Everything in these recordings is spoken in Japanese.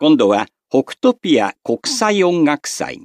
今度は北トピア国際音楽祭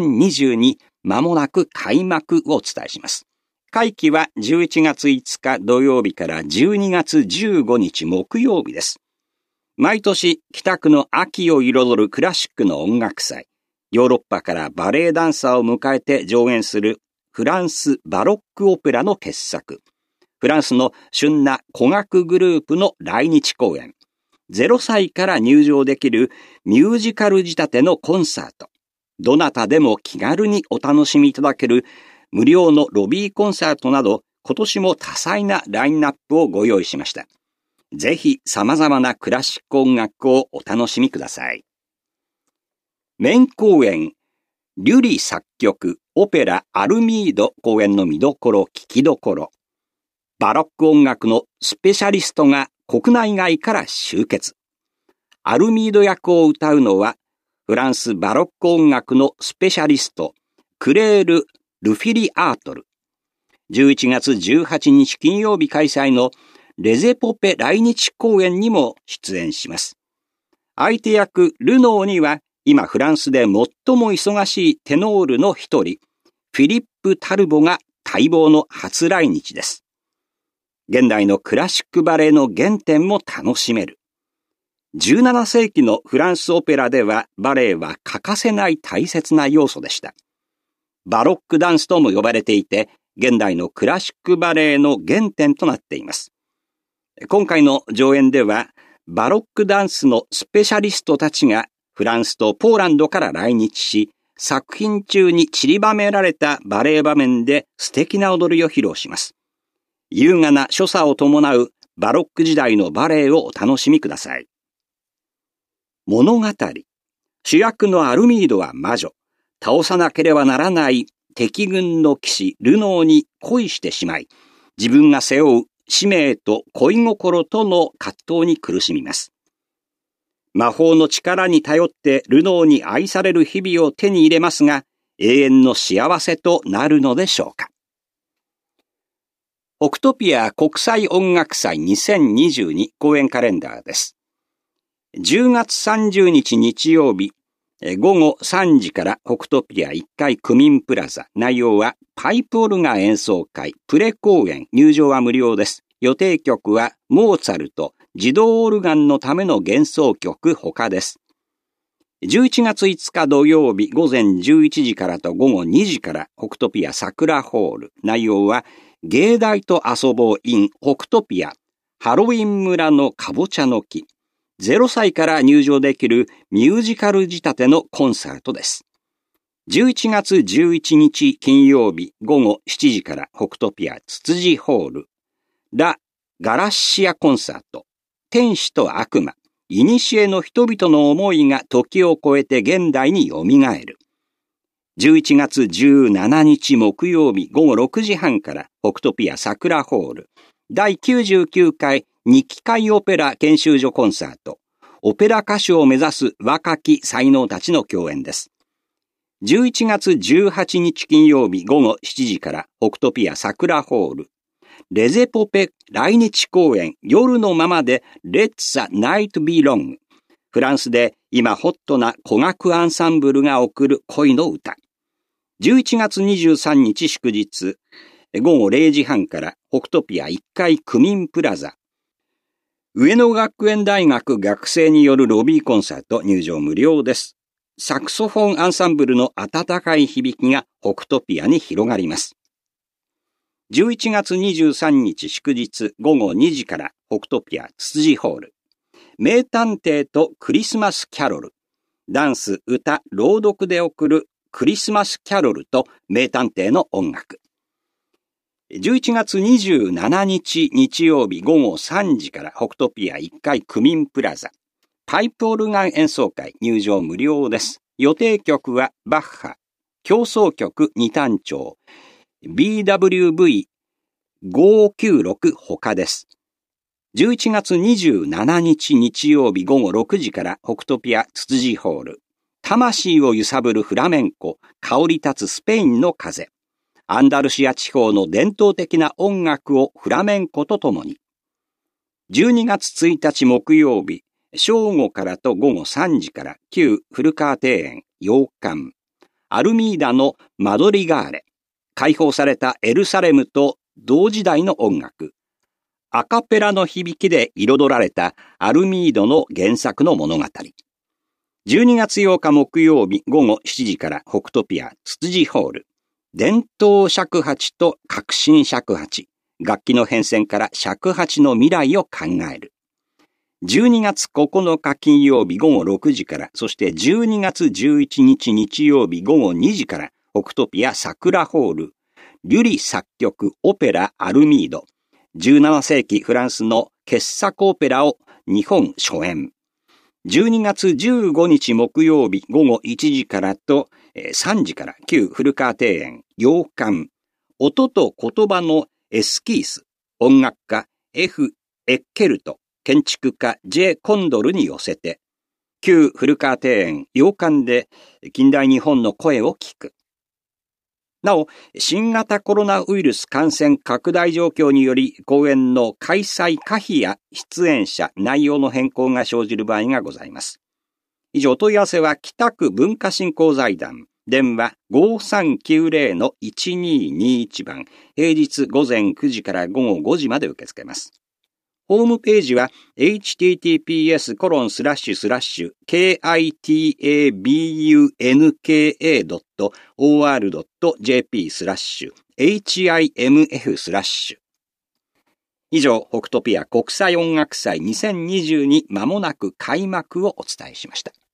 2022間もなく開幕をお伝えします。会期は11月5日土曜日から12月15日木曜日です。毎年北区の秋を彩るクラシックの音楽祭、ヨーロッパからバレエダンサーを迎えて上演するフランスバロックオペラの傑作、フランスの旬な古楽グループの来日公演、0歳から入場できるミュージカル仕立てのコンサート、どなたでも気軽にお楽しみいただける無料のロビーコンサートなど、今年も多彩なラインナップをご用意しました。ぜひ様々なクラシック音楽をお楽しみください。メイン公演、リュリ作曲、オペラアルミード公演の見どころ、聞きどころ。バロック音楽のスペシャリストが国内外から集結。アルミード役を歌うのは、フランスバロック音楽のスペシャリスト、クレール・ルフィリアートル。11月18日金曜日開催のレゼポペ来日公演にも出演します。相手役ルノーには今フランスで最も忙しいテノールの一人、フィリップ・タルボが待望の初来日です。現代のクラシックバレエの原点も楽しめる。17世紀のフランスオペラではバレエは欠かせない大切な要素でした。バロックダンスとも呼ばれていて、現代のクラシックバレエの原点となっています。今回の上演では、バロックダンスのスペシャリストたちがフランスとポーランドから来日し、作品中に散りばめられたバレエ場面で素敵な踊りを披露します。優雅な所作を伴うバロック時代のバレエをお楽しみください。物語。主役のアルミードは魔女。倒さなければならない敵軍の騎士ルノーに恋してしまい、自分が背負う使命と恋心との葛藤に苦しみます。魔法の力に頼ってルノーに愛される日々を手に入れますが、永遠の幸せとなるのでしょうか。オクトピア国際音楽祭2022公演カレンダーです。10月30日日曜日、午後3時から北トピア1階区民プラザ。内容はパイプオルガン演奏会、プレ公演、入場は無料です。予定曲はモーツァルト、自動オルガンのための幻想曲他です。11月5日土曜日午前11時からと午後2時から北トピア桜ホール。内容は芸大と遊ぼう in 北トピア、ハロウィン村のかぼちゃの木。0歳から入場できるミュージカル仕立てのコンサートです。11月11日金曜日午後7時から北トピアツツジホール。ラ・ガラッシアコンサート。天使と悪魔。古の人々の思いが時を超えて現代に蘇る。11月17日木曜日午後6時半から北トピア桜ホール。第99回日記会オペラ研修所コンサート。オペラ歌手を目指す若き才能たちの共演です。11月18日金曜日午後7時から北トピア桜ホール。レゼポペ来日公演夜のままで Let the Night Be Long。フランスで今ホットな古楽アンサンブルが送る恋の歌。11月23日祝日午後0時半から北トピア1階区民プラザ。上野学園大学学生によるロビーコンサート、入場無料です。サクソフォンアンサンブルの温かい響きが北トピアに広がります。11月23日祝日午後2時から北トピアツツジホール。名探偵とクリスマスキャロル。ダンス、歌、朗読で送るクリスマスキャロルと名探偵の音楽。11月27日日曜日午後3時から北トピア1階区民プラザ。パイプオルガン演奏会、入場無料です。予定曲はバッハ、協奏曲二単調、BWV596 他です。11月27日日曜日午後6時から北トピアツツジホール。魂を揺さぶるフラメンコ、香り立つスペインの風。アンダルシア地方の伝統的な音楽をフラメンコとともに。12月1日木曜日正午からと午後3時から旧古川庭園洋館、アルミーダのマドリガーレ、解放されたエルサレムと同時代の音楽、アカペラの響きで彩られたアルミードの原作の物語。12月8日木曜日午後7時から北トピアツツジホール、伝統尺八と革新尺八、楽器の変遷から尺八の未来を考える。12月9日金曜日午後6時から、そして12月11日日曜日午後2時から、北トピア桜ホール、リュリ作曲オペラアルミード、17世紀フランスの傑作オペラを日本初演。12月15日木曜日午後1時からと3時から旧古川庭園洋館、音と言葉のエスキース、音楽家 F. エッケルト、建築家 J. コンドルに寄せて、旧古川庭園洋館で近代日本の声を聞く。なお、新型コロナウイルス感染拡大状況により公演の開催可否や出演者、内容の変更が生じる場合がございます。以上、問い合わせは北区文化振興財団、電話 5390-1221 番、平日午前9時から午後5時まで受け付けます。ホームページは https://kitabunka.or.jp/himf/。以上、北トピア国際音楽祭2022間もなく開幕をお伝えしました。